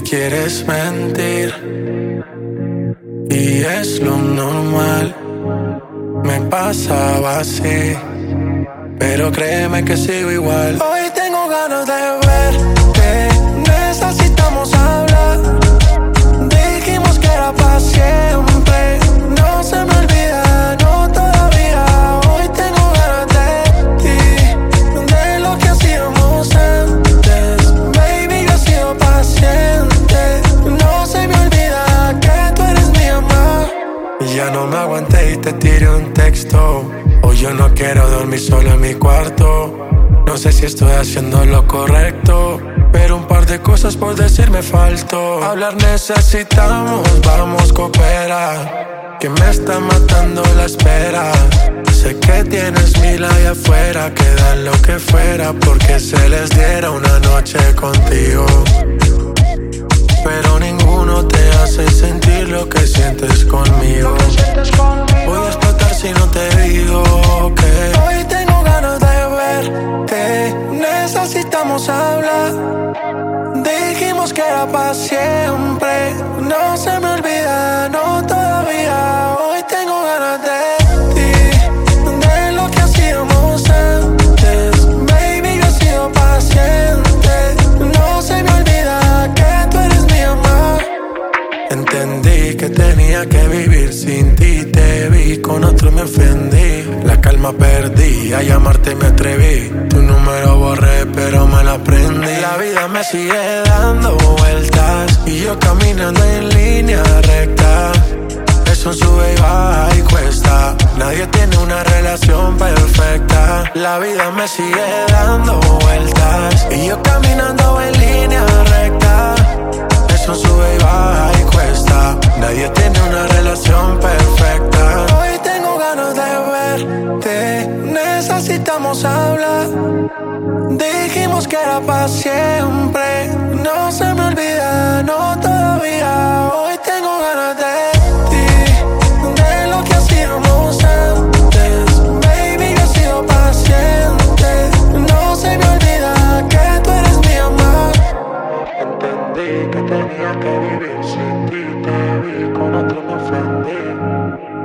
quieres mentir y es lo normal. Me pasaba así, pero créeme que sigo igual. Hoy tengo ganas de verte, necesitamos hablar. Dijimos que era para siempre, no se me olvida, no todavía. Hoy tengo ganas de ti, de lo que hacíamos antes. Baby, yo he sido paciente, no se me olvida que tú eres mi amor. Ya no me aguanté y te tiré un texto. Hoy yo no quiero dormir solo en mi cuarto. No sé si estoy haciendo lo correcto, pero un par de cosas por decir me faltó. Hablar necesitamos, vamos, coopera, que me está matando la espera. Sé que tienes mil allá afuera que dan lo que fuera porque se les diera una noche contigo, pero ninguno te hace sentir lo que sientes conmigo. Voy a explotar si no te digo que hoy tengo ganas de verte, necesitamos hablar. Dijimos que era para siempre, no se me olvida, no todavía. Hoy tengo ganas de ti, de lo que hacíamos antes. Baby, yo he sido paciente, no se me olvida que tú eres mi amor. Entendí que tenía que vivir sin ti, te vi con otro me ofendí. La calma perdí, a llamarte me atreví. Tu número borré pero me la aprendí. La vida me sigue dando vueltas y yo caminando en línea recta. Es un sube y baja y cuesta, nadie tiene una relación perfecta. La vida me sigue dando vueltas y yo caminando en línea recta. Es un sube y baja y cuesta, nadie tiene una relación perfecta. Hoy tengo ganas de verte, necesitamos hablar. Dijimos que era para siempre, no se me olvida, no todavía. Hoy tengo ganas de ti, de lo que hacíamos antes. Baby, yo he sido paciente, no se me olvida que tú eres mi amor. Entendí que tenía que vivir sin ti, te vi con otro me ofendí.